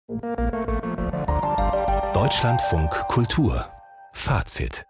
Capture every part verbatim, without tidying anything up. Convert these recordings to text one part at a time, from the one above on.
Deutschlandfunk Kultur Fazit.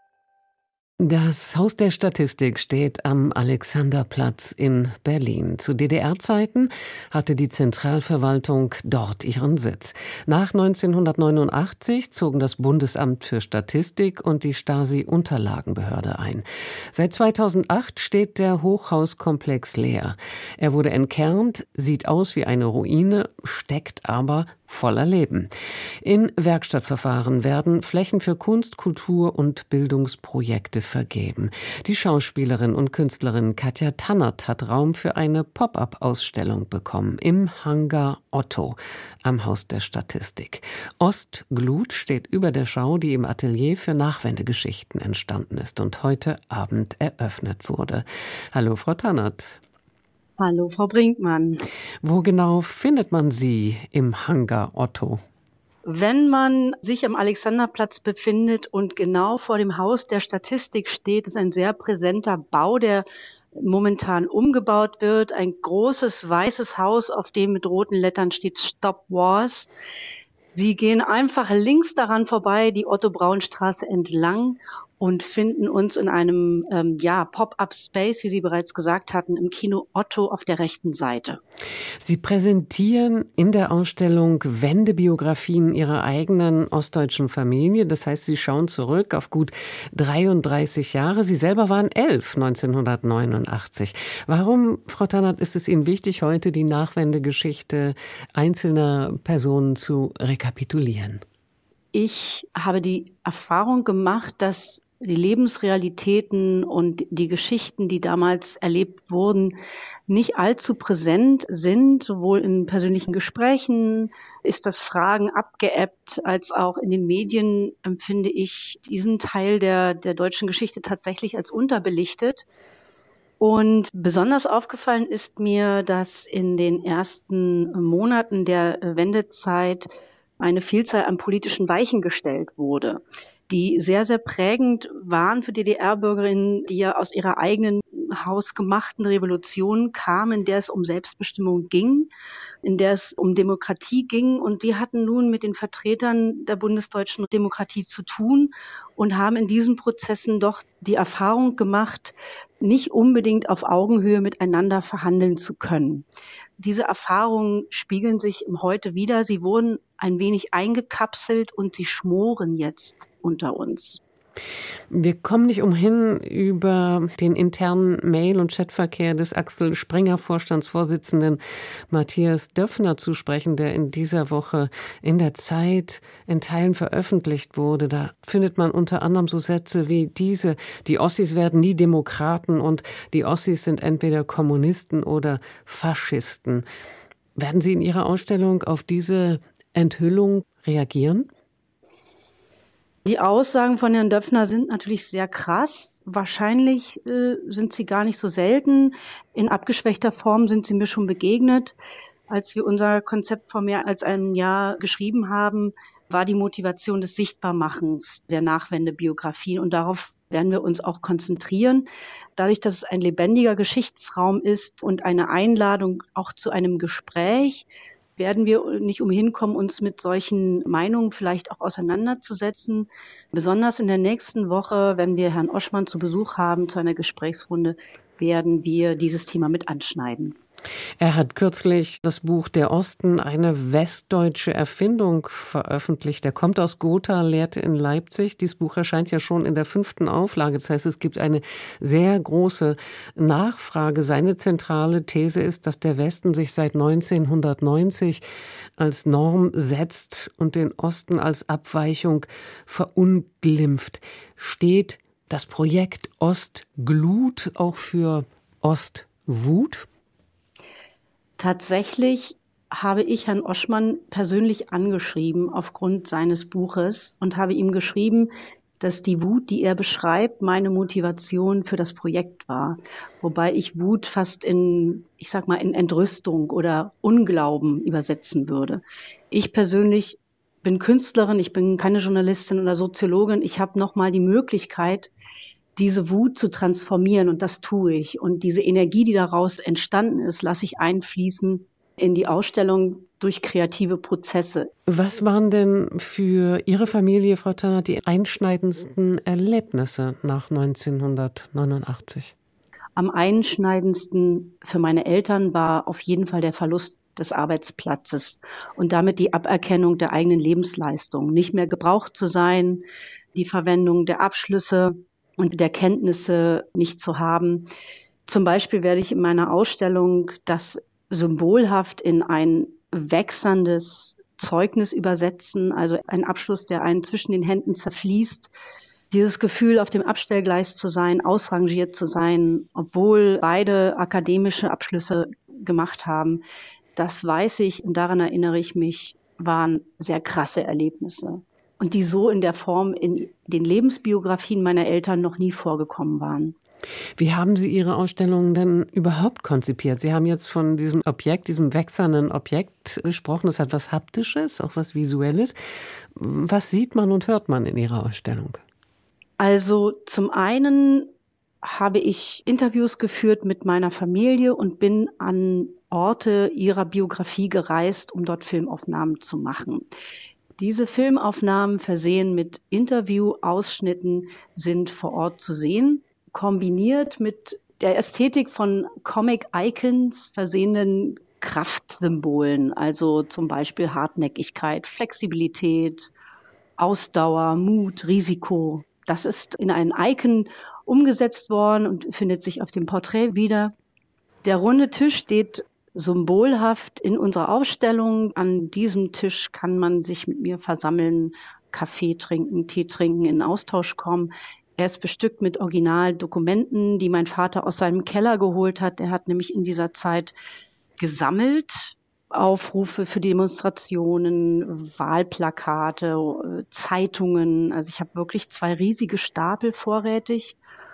Das Haus der Statistik steht am Alexanderplatz in Berlin. Zu D D R-Zeiten hatte die Zentralverwaltung dort ihren Sitz. Nach neunzehnhundertneunundachtzig zogen das Bundesamt für Statistik und die Stasi-Unterlagenbehörde ein. Seit zweitausendacht steht der Hochhauskomplex leer. Er wurde entkernt, sieht aus wie eine Ruine, steckt aber voller Leben. In Werkstattverfahren werden Flächen für Kunst, Kultur und Bildungsprojekte vergeben. Die Schauspielerin und Künstlerin Katja Tannert hat Raum für eine Pop-up-Ausstellung bekommen im Hangar Otto am Haus der Statistik. Ostglut steht über der Schau, die im Atelier für Nachwendegeschichten entstanden ist und heute Abend eröffnet wurde. Hallo, Frau Tannert. Hallo, Frau Brinkmann. Wo genau findet man Sie im Hangar Otto? Wenn man sich am Alexanderplatz befindet und genau vor dem Haus der Statistik steht, ist ein sehr präsenter Bau, der momentan umgebaut wird. Ein großes weißes Haus, auf dem mit roten Lettern steht Stop Wars. Sie gehen einfach links daran vorbei, die Otto-Braun-Straße entlang und finden uns in einem ähm, ja, Pop-up-Space, wie Sie bereits gesagt hatten, im Kino Otto auf der rechten Seite. Sie präsentieren in der Ausstellung Wendebiografien Ihrer eigenen ostdeutschen Familie. Das heißt, Sie schauen zurück auf gut dreiunddreißig Jahre. Sie selber waren elf, neunzehnhundertneunundachtzig. Warum, Frau Tannert, ist es Ihnen wichtig, heute die Nachwendegeschichte einzelner Personen zu rekapitulieren? Ich habe die Erfahrung gemacht, dass die Lebensrealitäten und die Geschichten, die damals erlebt wurden, nicht allzu präsent sind. Sowohl in persönlichen Gesprächen ist das Fragen abgeebbt, als auch in den Medien empfinde ich diesen Teil der, der deutschen Geschichte tatsächlich als unterbelichtet. Und besonders aufgefallen ist mir, dass in den ersten Monaten der Wendezeit eine Vielzahl an politischen Weichen gestellt wurde, die sehr, sehr prägend waren für D D R-Bürgerinnen, die ja aus ihrer eigenen hausgemachten Revolution kamen, in der es um Selbstbestimmung ging, in der es um Demokratie ging. Und die hatten nun mit den Vertretern der bundesdeutschen Demokratie zu tun und haben in diesen Prozessen doch die Erfahrung gemacht, nicht unbedingt auf Augenhöhe miteinander verhandeln zu können. Diese Erfahrungen spiegeln sich im Heute wider. Sie wurden ein wenig eingekapselt und sie schmoren jetzt unter uns. Wir kommen nicht umhin, über den internen Mail- und Chatverkehr des Axel Springer-Vorstandsvorsitzenden Matthias Döpfner zu sprechen, der in dieser Woche in der Zeit in Teilen veröffentlicht wurde. Da findet man unter anderem so Sätze wie diese: Die Ossis werden nie Demokraten und die Ossis sind entweder Kommunisten oder Faschisten. Werden Sie in Ihrer Ausstellung auf diese Enthüllung reagieren? Die Aussagen von Herrn Döpfner sind natürlich sehr krass. Wahrscheinlich äh, sind sie gar nicht so selten. In abgeschwächter Form sind sie mir schon begegnet. Als wir unser Konzept vor mehr als einem Jahr geschrieben haben, war die Motivation des Sichtbarmachens der Nachwendebiografien. Und darauf werden wir uns auch konzentrieren. Dadurch, dass es ein lebendiger Geschichtsraum ist und eine Einladung auch zu einem Gespräch, werden wir nicht umhin kommen, uns mit solchen Meinungen vielleicht auch auseinanderzusetzen. Besonders in der nächsten Woche, wenn wir Herrn Oschmann zu Besuch haben, zu einer Gesprächsrunde, werden wir dieses Thema mit anschneiden. Er hat kürzlich das Buch Der Osten, eine westdeutsche Erfindung, veröffentlicht. Er kommt aus Gotha, lehrte in Leipzig. Dieses Buch erscheint ja schon in der fünften Auflage. Das heißt, es gibt eine sehr große Nachfrage. Seine zentrale These ist, dass der Westen sich seit neunzehnhundertneunzig als Norm setzt und den Osten als Abweichung verunglimpft. Steht das Projekt Ostglut auch für Ostwut? Tatsächlich habe ich Herrn Oschmann persönlich angeschrieben aufgrund seines Buches und habe ihm geschrieben, dass die Wut, die er beschreibt, meine Motivation für das Projekt war. Wobei ich Wut fast in, ich sag mal, in Entrüstung oder Unglauben übersetzen würde. Ich persönlich bin Künstlerin, ich bin keine Journalistin oder Soziologin. Ich habe nochmal die Möglichkeit, diese Wut zu transformieren, und das tue ich. Und diese Energie, die daraus entstanden ist, lasse ich einfließen in die Ausstellung durch kreative Prozesse. Was waren denn für Ihre Familie, Frau Zannert, die einschneidendsten Erlebnisse nach neunzehnhundertneunundachtzig? Am einschneidendsten für meine Eltern war auf jeden Fall der Verlust des Arbeitsplatzes und damit die Aberkennung der eigenen Lebensleistung. Nicht mehr gebraucht zu sein, die Verwendung der Abschlüsse und der Kenntnisse nicht zu haben. Zum Beispiel werde ich in meiner Ausstellung das symbolhaft in ein wechselndes Zeugnis übersetzen, also ein Abschluss, der einen zwischen den Händen zerfließt. Dieses Gefühl, auf dem Abstellgleis zu sein, ausrangiert zu sein, obwohl beide akademische Abschlüsse gemacht haben, das weiß ich und daran erinnere ich mich, waren sehr krasse Erlebnisse. Und die so in der Form in den Lebensbiografien meiner Eltern noch nie vorgekommen waren. Wie haben Sie Ihre Ausstellung denn überhaupt konzipiert? Sie haben jetzt von diesem Objekt, diesem wechselnden Objekt gesprochen. Das hat was Haptisches, auch was Visuelles. Was sieht man und hört man in Ihrer Ausstellung? Also zum einen habe ich Interviews geführt mit meiner Familie und bin an Orte ihrer Biografie gereist, um dort Filmaufnahmen zu machen. Diese Filmaufnahmen, versehen mit Interviewausschnitten, sind vor Ort zu sehen, kombiniert mit der Ästhetik von Comic-Icons versehenen Kraftsymbolen, also zum Beispiel Hartnäckigkeit, Flexibilität, Ausdauer, Mut, Risiko. Das ist in ein Icon umgesetzt worden und findet sich auf dem Porträt wieder. Der runde Tisch steht symbolhaft in unserer Ausstellung. An diesem Tisch kann man sich mit mir versammeln, Kaffee trinken, Tee trinken, in Austausch kommen. Er ist bestückt mit Originaldokumenten, die mein Vater aus seinem Keller geholt hat. Er hat nämlich in dieser Zeit gesammelt, Aufrufe für Demonstrationen, Wahlplakate, Zeitungen. Also ich habe wirklich zwei riesige Stapel vorrätig.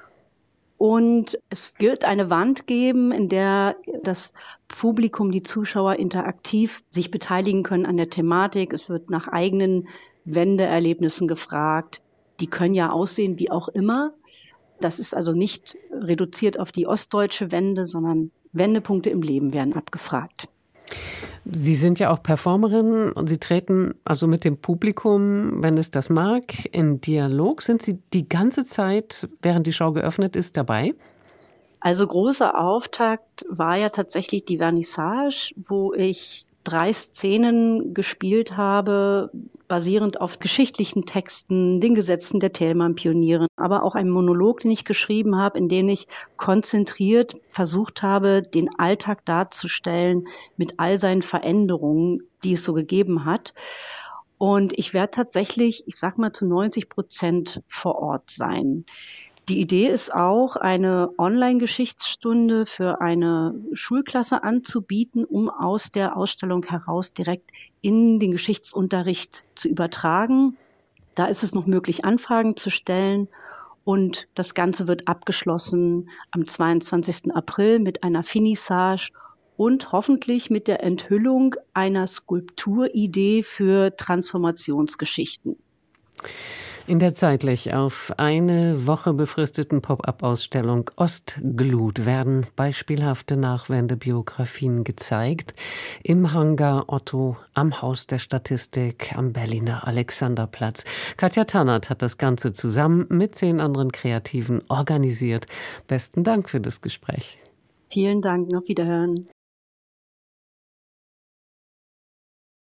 Und es wird eine Wand geben, in der das Publikum, die Zuschauer interaktiv sich beteiligen können an der Thematik. Es wird nach eigenen Wendeerlebnissen gefragt. Die können ja aussehen wie auch immer. Das ist also nicht reduziert auf die ostdeutsche Wende, sondern Wendepunkte im Leben werden abgefragt. Sie sind ja auch Performerin und Sie treten also mit dem Publikum, wenn es das mag, in Dialog. Sind Sie die ganze Zeit, während die Show geöffnet ist, dabei? Also großer Auftakt war ja tatsächlich die Vernissage, wo ich drei Szenen gespielt habe, basierend auf geschichtlichen Texten, den Gesetzen der Thälmann-Pioniere, aber auch einen Monolog, den ich geschrieben habe, in dem ich konzentriert versucht habe, den Alltag darzustellen mit all seinen Veränderungen, die es so gegeben hat. Und ich werde tatsächlich, ich sag mal, zu neunzig Prozent vor Ort sein. Die Idee ist auch, eine Online-Geschichtsstunde für eine Schulklasse anzubieten, um aus der Ausstellung heraus direkt in den Geschichtsunterricht zu übertragen. Da ist es noch möglich, Anfragen zu stellen. Und das Ganze wird abgeschlossen am zweiundzwanzigsten April mit einer Finissage und hoffentlich mit der Enthüllung einer Skulpturidee für Transformationsgeschichten. In der zeitlich auf eine Woche befristeten Pop-up-Ausstellung Ostglut werden beispielhafte Nachwendebiografien gezeigt. Im Hangar Otto am Haus der Statistik am Berliner Alexanderplatz. Katja Zannert hat das Ganze zusammen mit zehn anderen Kreativen organisiert. Besten Dank für das Gespräch. Vielen Dank, auf Wiederhören.